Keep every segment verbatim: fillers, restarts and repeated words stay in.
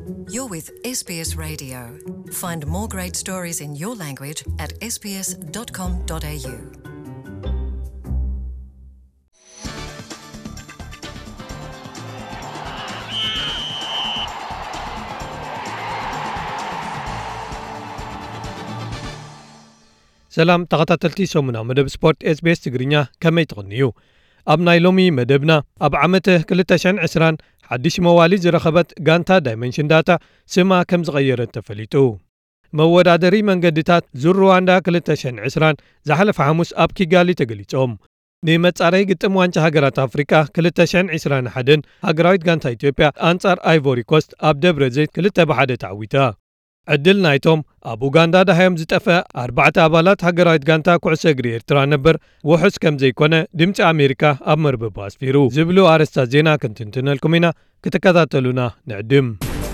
You're with S B S Radio. Find more great stories in your language at s b s dot com dot a u. ሰላም ተኸታተልቲ ሰሙና መደብ ስፖርት ኤስ ቢ ኤስ ትግርኛ ከመይ ትቕንዩ ኣብ ናይ ሎሚ መደብና ኣብ ዓመት ክልተ ሸሕን ዕስራን ሓድሽ መዋሊ ዝረኸበት ጋንታ ዳይመንሽን ዳታ ስማ ከም ዝቐየረት ተፈሊጡ መወዳደሪ መንገድታት ዙር ሩዋንዳ ክልተ ሸሕን ዕስራን ዝሓለፈ ሐሙስ ኣብ ኪጋሊ ተገሊጾም ንመጻረይ ግጥም ዋንጫ ሃገራት ኣፍሪካ ክልተ ሸሕን ዕስራን ሓደን ሃገራዊት ጋንታ ኢትዮጵያ ኣንጻር ኣይቮሪ ኮስት ኣብ ደብረ ዘይት ክልተ ብሓደ ተዓዊታ ዕድል ናይቶም ኣብ ኡጋንዳ ዳሃዮም ዝጠፈ ኣርባዕተ ኣባላት ሃገራዊት ጋንታ ኩዕሶ እግሪ ኤርትራ ነበር ውሑስ ከም ዘይኮነ ድምፂ ኣሜሪካ ኣብ መርበቡ ኣስፊሩ ዝብሉ ኣርስታት ዜና ክንትንትነልኩም ኢና ክትከታተሉና ንዕድም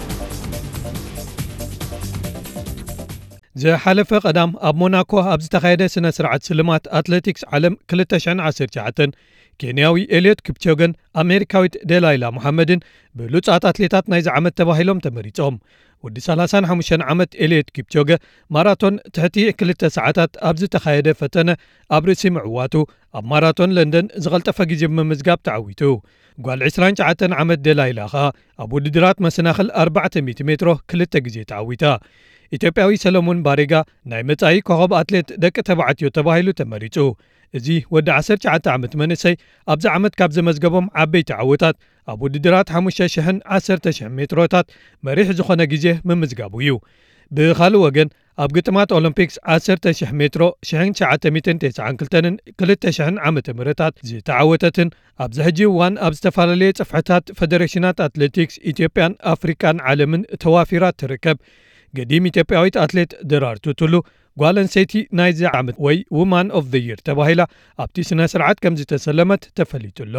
ዝሓለፈ ቀዳም ኣብ ሞናኮ ኣብ ዝተኻየደ ስነ ስርዓት ስልማት ኣትሌቲክስ ዓለም ክልተ ሸሕን ዓሰርተ ትሽዓተ ኬንያዊ ኤልዮት ኪፕቾገን ኣሜሪካዊት ደላይላ መሐመድን ብሉጻት ኣትሌታት ናይዚ ዓመት ተባሂሎም ተመሪጾም ወዲ ሰላሳን ሓሙሽተን ዓመት ኤልዮት ኪፕቾገ ማራቶን ትሕቲ ክልተ ሰዓታት ኣብ ዝተኻየደ ፈተነ ኣብ ርእሲ ምዕዋቱ ኣብ ማራቶን ለንደን ዝቐልጠፈ ግዜ ብምምዝጋብ ተዓዊቱ ጓል ዒስራን ትሽዓተ ዓመት ደላይላ ኸኣ ኣብ ውድድራት መሰናኽል ኣርባዕተ ሚእቲ ሜትሮ ክልተ ግዜ ተዓዊታ ኢትዮጵያዊ ሰሎሞን ባሬጋ ናይ መጻኢ ኮኸብ ኣትሌት ደቂ ተባዕትዮ ተባሂሉ ተመሪጹ እዚ ወዲ ዓሰርተ ትሽዓተ ዓመት መንእሰይ ኣብዚ ዓመት ካብ ዘመዝገቦም ዓበይቲ ዓወታት ኣብ ውድድራት ሓሙሽተ ሽሕን ዓሰርተ ሽሕን ሜትሮታት መሪሕ ዝኾነ ግዜ ምምዝጋቡ እዩ ብኻልእ ወገን ኣብ ግጥማት ኦሎምፒክስ ዓሰርተ ሽሕ ሜትሮ ሽሕን ትሽዓተ ሚእትን ተስዓን ክልተን ክልተ ሽሕን ዓመተ ምህረታት ዝተዓወተትን ኣብዚ ሕጂ እዋን ኣብ ዝተፈላለየ ጽፍሕታት ፌደሬሽናት ኣትሌቲክስ ኢትዮጵያን ኣፍሪካን ዓለምን ተዋፊራ ትርከብ ገዲም ኢትዮጵያዊት ኣትሌት ደራርቱ ቱሉ ጓል ኣንሰይቲ ናይዚ ዓመት ወይ ውማን ኦፍ ዘ ይር ተባሂላ ኣብቲ ስነ ስርዓት ከም ዝተሰለመት ተፈሊጡሎ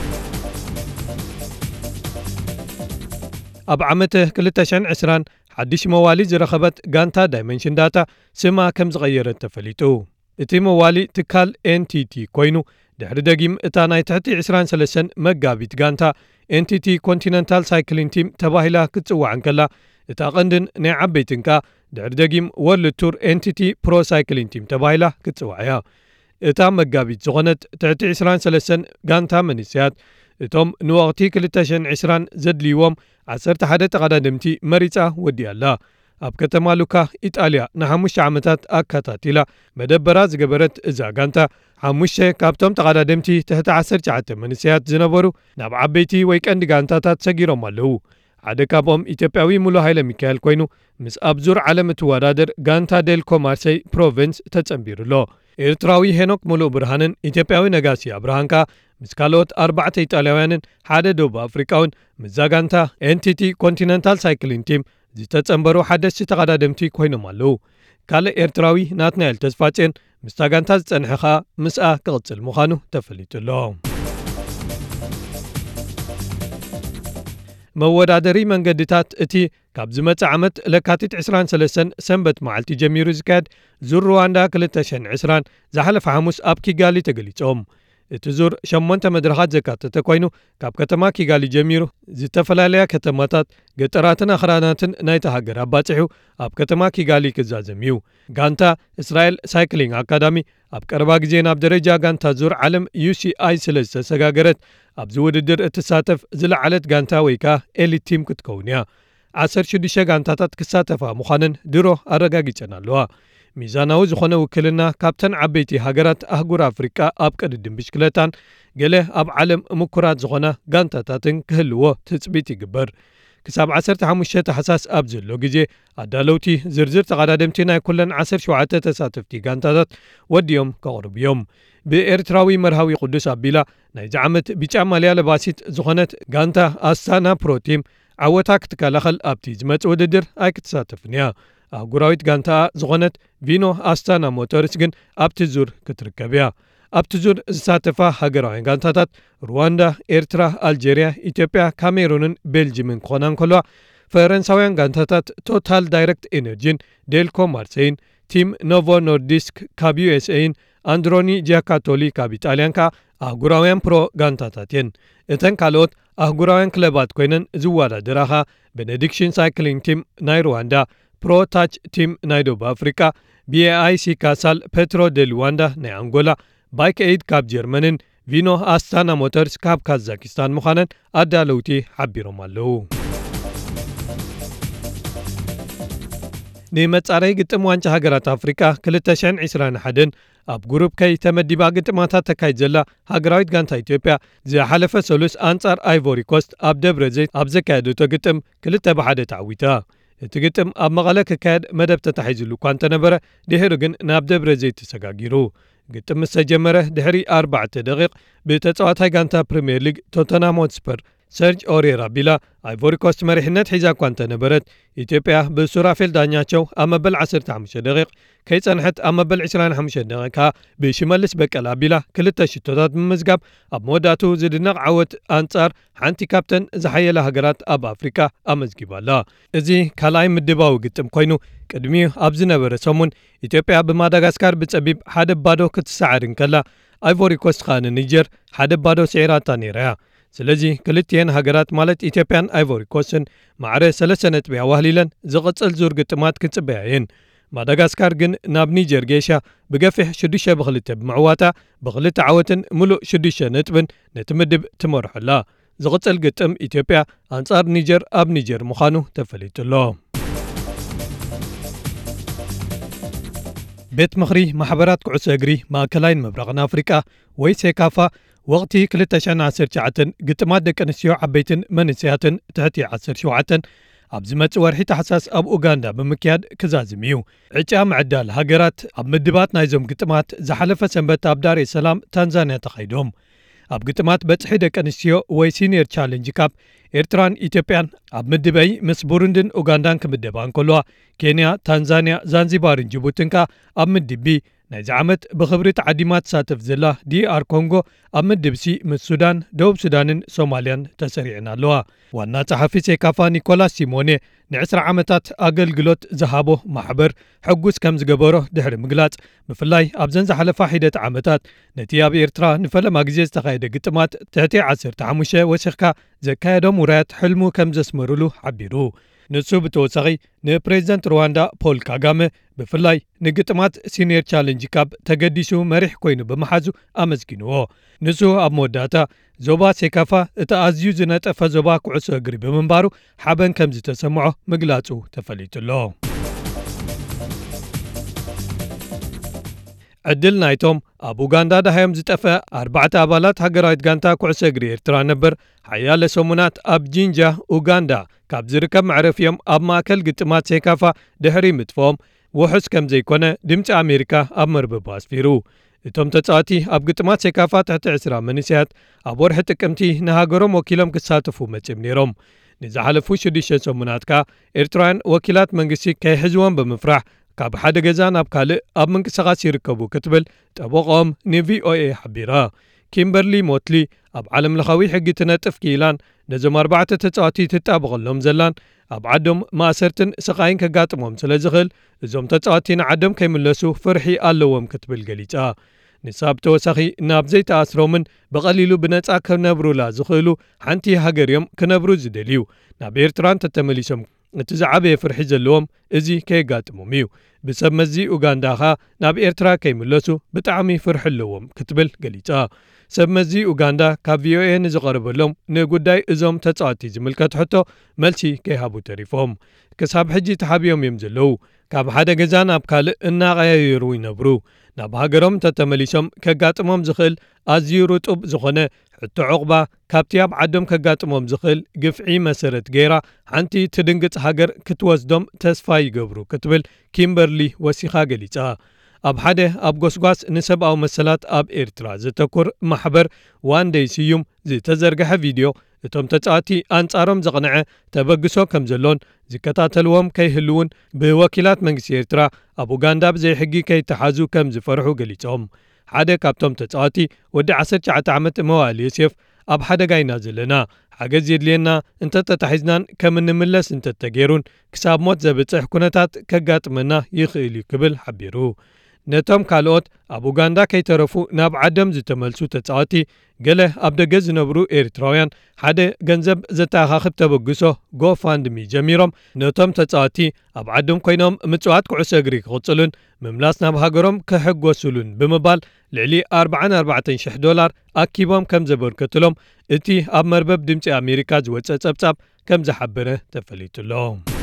ኣብ ዓመት ክልተ ሸሕን ዕስራን ሓድሽ መዋሊ ዝረኸበት ጋንታ ዳይመንሽን ዳታ ስማ ከም ዝቐየረት ተፈሊጡ እቲ መዋሊ ትካል ኤንቲቲ ኮይኑ ድሕሪ ደጊም እታ ናይ ትሕቲ ዕስራን ሰለስተ መጋቢት ጋንታ ኤንቲቲ ኮንቲነንታል ሳይክሊንግ ቲም ተባሂላ ክትጽዋዕ እንከላ እታ ቀንድን ናይ ዓበይትን ካ ድሕሪ ደጊም ወርልድ ቱር ኤንቲቲ ፕሮ ሳይክሊንግ ቲም ተባሂላ ክትጽዋዕ እያ እታ መጋቢት ዝኾነት ትሕቲ ዕስራን ሰለስተ ጋንታ መንእሰያት እቶም ንወቕቲ ክልተ ሸሕን ዕስራን ዘድልይዎም ዓሰርተ ሓደ ተቐዳድምቲ መሪፃ ወዲኣላ ኣብ ከተማ ሉካ ኢጣልያ ንሓሙሽተ ዓመታት ኣካታቲላ መደበራ ዝገበረት እዛ ጋንታ ሓሙሽተ ካብቶም ተቐዳድምቲ ትሕቲ ዓሰርተ ትሽዓተ መንእሰያት ዝነበሩ ናብ ዓበይቲ ወይ ቀንዲ ጋንታታት ሰጊሮም ኣለዉ ሓደ ካብኦም ኢትዮጵያዊ ሙሉ ሃይለ ሚካኤል ኮይኑ ምስ ኣብ ዙር ዓለም እትወዳደር ጋንታ ዴልኮ ማርሴይ ፕሮቪንስ ተጸንቢሩሎ ኤርትራዊ ሄኖክ ሙሉእ ብርሃንን ኢትዮጵያዊ ነጋሲ አብርሃንካ ምስ ካልኦት ኣርባዕተ ኢጣልያውያንን ሓደ ደቡብ ኣፍሪካውን ምዛ ጋንታ ኤንቲቲ ኮንቲነንታል ሳይክሊንግ ቲም ዝተጸንበሩ ሓደስቲ ተቐዳድምቲ ኮይኖም ኣለዉ ካልእ ኤርትራዊ ናትናኤል ተስፋጽን ምስታ ጋንታ ዝጸንሐ ኸኣ ምስኣ ክቕጽል ምዃኑ ተፈሊጡሎ መወዳደሪ መንገድታት እቲ ካብ ዝመጽእ ዓመት ለካቲት ዕስራን ሰለስተ ሰንበት መዓልቲ ጀሚሩ ዝካየድ ዙር ሩዋንዳ ክልተ ሸሕን ዕስራን ዝሓለፈ ሐሙስ ኣብ ኪጋሊ ተገሊጾም እቲ ዙር ሸሞንተ መድረኻት ዘካተተ ኮይኑ ካብ ከተማ ኪጋሊ ጀሚሩ ዝተፈላለያ ከተማታት ገጠራትን ኣኽራናትን ናይቲ ሃገር ኣባፂሑ ኣብ ከተማ ኪጋሊ ክዛዘም እዩ ጋንታ እስራኤል ሳይክሊንግ ኣካዳሚ ኣብ ቀረባ ግዜ ናብ ደረጃ ጋንታ ዙር ዓለም ዩሲኣይ ስለ ዝተሰጋገረት ኣብዚ ውድድር እትሳተፍ ዝለዓለት ጋንታ ወይ ከዓ ኤሊት ቲም ክትከውን እያ ዓሰርተ ሽዱሽተ ጋንታታት ክሳተፋ ምዃነን ድሮ ኣረጋጊፀን ኣለዋ ሚዛናዊ ዝኾነ ውክልና ካብተን ዓበይቲ ሃገራት ኣህጉር ኣፍሪቃ ኣብ ቅድድም ብሽክለታን ገለ ኣብ ዓለም ምኩራት ዝኾነ ጋንታታትን ክህልዎ ትፅቢት ይግበር ክሳብ ዓሰርተ ሓሙሽተ ታሕሳስ ኣብ ዘሎ ግዜ ኣዳለውቲ ዝርዝር ተቐዳድምቲ ናይ ኩለን ዓሰርተ ሸውዓተ ተሳተፍቲ ጋንታታት ወዲኦም ከቕርቡ እዮም ብኤርትራዊ መርሃዊ ቅዱስ ኣቢላ ናይዚ ዓመት ቢጫ ማልያ ለባሲት ዝኾነት ጋንታ ኣስታና ፕሮቲም ዓወታ ክትከላኸል ኣብቲ ዝመጽእ ውድድር ኣይክትሳተፍን እያ ኣህጉራዊት ጋንታ ዝኾነት ቪኖ ኣስታና ሞተርስ ግን ኣብቲ ዙር ክትርከብ እያ ኣብቲ ዙር ዝሳተፋ ሃገራውያን ጋንታታት ሩዋንዳ ኤርትራ ኣልጄርያ ኢትዮጵያ ካሜሩንን ቤልጅምን ክኾና እንከለዋ ፈረንሳውያን ጋንታታት ቶታል ዳይሬክት ኤነርጂን ዴልኮ ማርሴይን ቲም ኖቮ ኖርዲስክ ካብ ዩኤስኤን አንድሮኒ ጂያካቶሊ ካብ ኢጣልያን ካ አህጉራውያን ፕሮ ጋንታታት የን እተን ካልኦት አህጉራውያን ክለባት ኮይነን ዝወዳደራኻ ቤኔዲክሽን ሳይክሊንግ ቲም ናይ ሩዋንዳ፣ ፕሮታች ቲም ናይ ደቡብ ኣፍሪካ፣ ቢኤአይሲ ካሳል ፔትሮ ደ ሉዋንዳ ናይ አንጎላ፣ ባይክ ኤድ ካብ ጀርመንን ቪኖ ኣስታና ሞተርስ ካብ ካዛኪስታን ምዃነን ኣዳለውቲ ሓቢሮም ኣለዉ። ንመጻረይ ግጥም ዋንጫ ሃገራት ኣፍሪካ ክልተ ሽሕን ዒስራን ሓደን ኣብ ጉሩብ ከይ ተመዲባ ግጥማታት ተካይድ ዘላ ሃገራዊት ጋንታ ኢትዮጵያ ዝሓለፈ ሰሉስ ኣንጻር ኣይቮሪ ኮስት ኣብ ደብረ ዘይት ኣብ ዘካየደቶ ግጥም ክልተ ብሓደ ተዓዊታ። እቲ ግጥም ኣብ መቐለ ክካየድ መደብ ተታሒዙሉ እኳ እንተነበረ ድሕሪ ግን ናብ ደብረ ዘይት ተሰጋጊሩ። ግጥም ምስ ተጀመረ ድሕሪ ኣርባዕተ ደቂቕ ብተጻዋታይ ጋንታ ፕሪምየር ሊግ ቶተንሃም ሆትስፐር ሰርጅ ኦሬራ ቢላ ኣይቮሪ ኮስት መሪሕነት ሒዛ እኳ እንተነበረት ኢትዮጵያ ብሱራፌል ዳኛቸው ኣብ መበል ዓሰርተ ሓሙሽተ ደቂቕ ከይጸንሐት ኣብ መበል ዒስራን ሓሙሽተ ደቂቕ ብሽመልስ በቀላ ቢላ ክልተ ሽቶታት ብምዝጋብ ኣብ መወዳእቱ ዝድነቕ ዓወት ኣንጻር ሓንቲ ካብተን ዝሓየላ ሃገራት ኣብ ኣፍሪካ ኣመዝጊባላ። እዚ ካልኣይ ምድባዊ ግጥም ኮይኑ ቅድሚ ኣብ ዝነበረ ሰሙን ኢትዮጵያ ብማዳጋስካር ብጸቢብ ሓደ ባዶ ክትሰዓር እንከላ ኣይቮሪ ኮስት ከዓ ንኒጀር ሓደ ባዶ ስዒራታ ነይራ። ስለዚ ክልቲአን ሃገራት ማለት ኢትዮጵያን ኣይቮሪ ኮስትን ማዕረ ሰለስተ ነጥቢ ኣዋህሊለን ዝቕጽል ዙር ግጥማት ክጽበያየን። ማዳጋስካር ግን ናብ ኒጀር ጌሻ ብገፊሕ ሽዱሽተ ብክልተ ብምዕዋታ ብክልተ ዓወትን ሙሉእ ሽዱሽተ ነጥብን ነቲ ምድብ ትመርሖላ። ዝቕጽል ግጥም ኢትዮጵያ ኣንጻር ኒጀር ኣብ ኒጀር ምዃኑ ተፈሊጡሎ። ቤት ምኽሪ ማሕበራት ኩዕሶ እግሪ ማእከላይን ምብራቕን ኣፍሪቃ ወይ ሴካፋ ወቕቲ ክልተ ሽሕን ዓሰርተ ትሽዓተ ግጥማት ደቂ ኣንስትዮ ዓበይትን መንእሰያትን ትሕቲ ዓሰርተ ሸውዓተ ኣብ ዝመጽእ ወርሒ ታሕሳስ ኣብ ኡጋንዳ ብምክያድ ክዛዝም እዩ። ዕጫ ምዕዳል ሃገራት ኣብ ምድባት ናይዞም ግጥማት ዝሓለፈ ሰንበት ኣብ ዳር ሰላም ታንዛንያ ተኻይዶም። ኣብ ግጥማት በጽሒ ደቂ ኣንስትዮ ወይ ሲኒየር ቻሌንጅ ካፕ ኤርትራን ኢትዮጵያን ኣብ ምድበይ ምስ ቡሩንድን ኡጋንዳን ክምደባ እንከለዋ ኬንያ፣ ታንዛንያ፣ ዛንዚባርን ጅቡትን ከ ኣብ ምድብ ቢ ናይዚ ዓመት ብኽብሪ ተዓዲማ ትሳተፍ ዘላ ዲአር ኮንጎ ኣብ ምድብ ሲ ምስ ሱዳን፣ ደቡብ ሱዳንን ሶማልያን ተሰሪዕን ኣለዋ። ዋና ጸሓፊ ሴካፋ ኒኮላስ ሲሞኔ ንዕስራ ዓመታት ኣገልግሎት ዝሃቦ ማሕበር ሕጉስ ከም ዝገበሮ ድሕሪ ምግላጽ ብፍላይ ኣብዘን ዝሓለፋ ሒደት ዓመታት ነቲ ኣብ ኤርትራ ንፈለማ ግዜ ዝተኻየደ ግጥማት ትሕቲ ዓሰርተ ሓሙሽተ ወሲኽካ ዘካየዶም ውራያት ሕልሙ ከም ዘስመሩሉ ሓቢሩ። ንሱ ብተወሳኺ ንፕሬዚደንት ሩዋንዳ ፖል ካጋመ ብፍላይ ንግጥማት ሲኒየር ቻሌንጅ ካፕ ተገዲሱ መሪሕ ኮይኑ ብምሓዙ ኣመስጊንዎ። ንሱ ኣብ መወዳእታ ዞባ ሴካፋ እቲ ኣዝዩ ዝነጠፈ ዞባ ኩዕሶ እግሪ ብምንባሩ ሓበን ከም ዝተሰምዖ ምግላጹ ተፈሊጡሎ። ዕድል ናይቶም ኣብ ኡጋንዳ ዳሃዮም ዝጠፈ ኣርባዕተ ኣባላት ሃገራዊት ጋንታ ኩዕሶ እግሪ ኤርትራ ነበር ሓያለ ሰሙናት ኣብ ጂንጃ ኡጋንዳ ካብ ዝርከብ መዕረፍዮም ኣብ ማእከል ግጥማት ሴካፋ ድሕሪ ምጥፎም ውሑስ ከም ዘይኮነ ድምፂ ኣሜሪካ ኣብ መርበቡ ኣስፊሩ። እቶም ተጻዋቲ ኣብ ግጥማት ሴካፋ ትሕቲ ዕስራ መንእሰያት ኣብ ወርሒ ጥቅምቲ ንሃገሮም ወኪሎም ክሳተፉ መጺም ነይሮም። ንዝሓለፉ ሽዱሽተ ሰሙናት ከ ኤርትራውያን ወኪላት መንግስቲ ከይሕዝዎም ብምፍራሕ ካብ ሓደ ገዛ ናብ ካልእ ኣብ ምንቅስቓስ ይርከቡ ክትብል ጠበቆም ንቪኦኤ ሓቢራ። ኪምበርሊ ሞትሊ ኣብ ዓለም ለኻዊ ሕጊ ትነጥፍ ክኢላን ነዞም ኣርባዕተ ተጻዋቲ ትጣበቐሎም ዘላን ኣብ ዓዶም ማእሰርትን ስቓይን ከጋጥሞም ስለ ዝኽእል እዞም ተጻዋቲ ንዓዶም ከይምለሱ ፍርሒ ኣለዎም ክትብል ገሊጻ። ንሳብ ተወሳኺ ናብ ዘይተኣስሮምን ብቐሊሉ ብነጻ ክነብሩላ ዝኽእሉ ሓንቲ ሃገር እዮም ክነብሩ ዝደልዩ ናብ ኤርትራን ተተመሊሶም እቲ ዝዓበየ ፍርሒ ዘለዎም እዚ ከየጋጥሞም እዩ። ብሰብ መዚ ኡጋንዳ ኸ ናብ ኤርትራ ከይምለሱ ብጣዕሚ ፍርሒ ኣለዎም ክትብል ገሊጻ። ሰብ መዚ ኡጋንዳ ካብ ቪኦኤ ንዝቐረበሎም ንጉዳይ እዞም ተጻዋቲ ዝምልከት ሕቶ መልሲ ከይሃቡ ተሪፎም ክሳብ ሕጂ ተሓቢዮም እዮም ዘለዉ። ካብ ሓደ ገዛ ናብ ካልእ እናቐያየሩ ይነብሩ። ናብ ሃገሮም ተተመሊሶም ከጋጥሞም ዝኽእል ኣዝዩ ርጡብ ዝኾነ ሕቶ ዕቑባ ካብቲ ኣብ ዓዶም ከጋጥሞም ዝኽእል ግፍዒ መሰረት ገይራ ሓንቲ ትድንግጽ ሃገር ክትወስዶም ተስፋ ይገብሩ ክትብል ኪምበርሊ ወሲኻ ገሊጻ። ኣብ ሓደ ኣብ ጎስጓስ ንሰብኣዊ መሰላት ኣብ ኤርትራ ዘተኩር ማሕበር ዋንደይ ስዩም ዝተዘርግሐ ቪድዮ እቶም ተጻዋቲ ኣንጻሮም ዘቕንዐ ተበግሶ ከም ዘሎን ዝከታተልዎም ከይህልውን ብወኪላት መንግስቲ ኤርትራ ኣብ ኡጋንዳ ብዘይ ሕጊ ከይተሓዙ ከም ዝፈርሑ ገሊጾም። ሓደ ካብቶም ተጻዋቲ ወዲ ዓሰርተ ትሽዓተ ዓመት መዋእል ዮሴፍ ኣብ ሓደጋ ኢና ዘለና ሓገዝ የድልየና እንተተታሒዝናን ከም እንምለስ እንተተገይሩን ክሳብ ሞት ዘብጽሕ ኩነታት ከጋጥመና ይኽእል እዩ ክብል ሓቢሩ። ነቶም ካልኦት ኣብ ኡጋንዳ ከይተረፉ ናብ ዓደም ዝተመልሱ ተጻዋቲ ገለ ኣብ ደገ ዝነብሩ ኤርትራውያን ሓደ ገንዘብ ዘተኣኻኽብ ተበግሶ ጎፋንድሚ ጀሚሮም ነቶም ተጻዋቲ ኣብ ዓዶም ኮይኖም ምጽዋት ኩዕሶ እግሪ ክቕጽሉን ምምላስ ናብ ሃገሮም ክሕጐሱሉን ብምባል ልዕሊ ኣርባዓን ኣርባዕተን ሽሕ ዶላር ኣኪቦም ከም ዘበርከትሎም እቲ ኣብ መርበብ ድምፂ ኣሜሪካ ዝወፀ ጸብጻብ ከም ዝሓበረ ተፈሊጡሎ።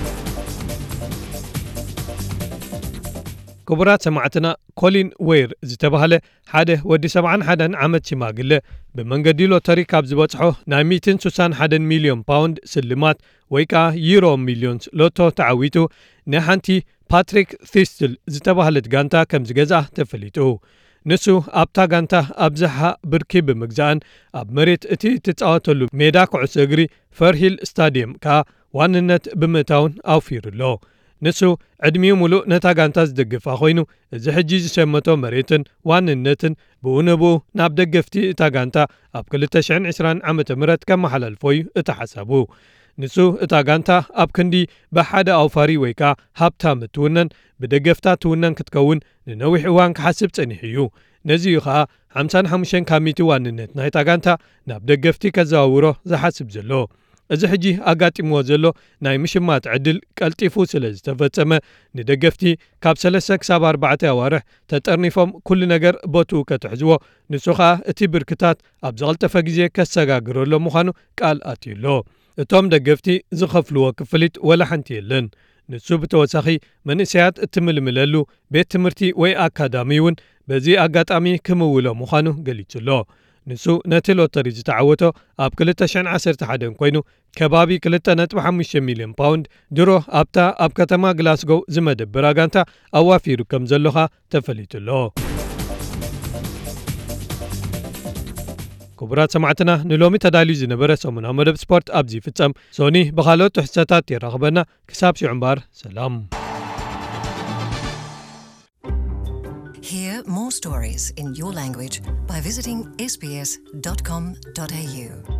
ክቡራት ሰማዕትና ኮሊን ዌይር ዝተባሃለ ሓደ ወዲ ሰብዓን ሓደን ዓመት ሽማግለ ብመንገዲ ሎተሪ ካብ ዝበጽሖ ናይ ሚእትን ስሳን ሓደን ሚልዮን ፓውንድ ስልማት ወይ ከዓ ዩሮ ሚልዮንስ ሎቶ ተዓዊቱ ንሓንቲ ፓትሪክ ቲስትል ዝተባሃለት ጋንታ ከም ዝገዛእ ተፈሊጡ። ንሱ ኣብታ ጋንታ ኣብዝሓ ብርኪ ብምግዛእን ኣብ መሬት እቲ ትጻወተሉ ሜዳ ኩዕሶ እግሪ ፈርሂል ስታዲየም ከዓ ዋንነት ብምእታውን ኣውፊሩሎ። ንሱ ዕድሚኡ ሙሉእ ነታ ጋንታ ዝደግፋ ኮይኑ እዚ ሕጂ ዝሸመቶ መሬትን ዋንነትን ብኡ ንብኡ ናብ ደገፍቲ እታ ጋንታ ኣብ ክልተ ሽሕን ዒስራን ዓመተ ምህረት ከመሓላልፎ እዩ እቲ ሓሳቡ። ንሱ እታ ጋንታ ኣብ ክንዲ ብሓደ ኣውፋሪ ወይ ከዓ ሃብታም እትውነን ብደገፍታ ትውነን ክትከውን ንነዊሕ እዋን ክሓስብ ጸኒሕ እዩ። ነዚዩ ከዓ ሓምሳ ሓሙሽተ ካሚቲ ዋንነት ናይታ ጋንታ ናብ ደገፍቲ ከዘዋውሮ ዝሓስብ ዘሎ። እዚ ሕጂ ኣጋጢምዎ ዘሎ ናይ ምሽማት ዕድል ቀልጢፉ ስለ ዝተፈጸመ ንደገፍቲ ካብ ሰለስተ ክሳብ ኣርባዕተ ኣዋርሕ ተጠርኒፎም ኩሉ ነገር ቦትኡ ከትሕዝዎ ንሱ ከዓ እቲ ብርክታት ኣብ ዝቐልጠፈ ግዜ ከሰጋግረሎ ምዃኑ ቃል ኣትዩሎ። እቶም ደገፍቲ ዝኸፍልዎ ክፍሊት ወላ ሓንቲ የለን። ንሱ ብተወሳኺ መንእሰያት እትምልምለሉ ቤት ትምህርቲ ወይ ኣካዳሚ እውን በዚ ኣጋጣሚ ክምውሎ ምዃኑ ገሊጹሎ። ንሱ ነቲ ሎተሪ ዝተዓወቶ ኣብ ክልተ ሽሕን ዓሰርተ ሓደን ኮይኑ ከባቢ ክልተ ነጥቢ ሓሙሽተ ሚልዮን ፓውንድ ድሮ ኣብታ ኣብ ከተማ ግላስጎው ዝመደብራ ጋንታ ኣዋፊሩ ከም ዘለኻ ተፈሊጡሎ። ክቡራት ሰማዕትና ንሎሚ ተዳልዩ ዝነበረ ሰሙናዊ መደብ ስፖርት ኣብዚ ፍጸም። ሶኒ ብኻልኦት ትሕዝቶታት ይራኸበና። ክሳብ ሽዑ እምበር ሰላም። Hear more stories in your language by visiting s b s dot com dot a u.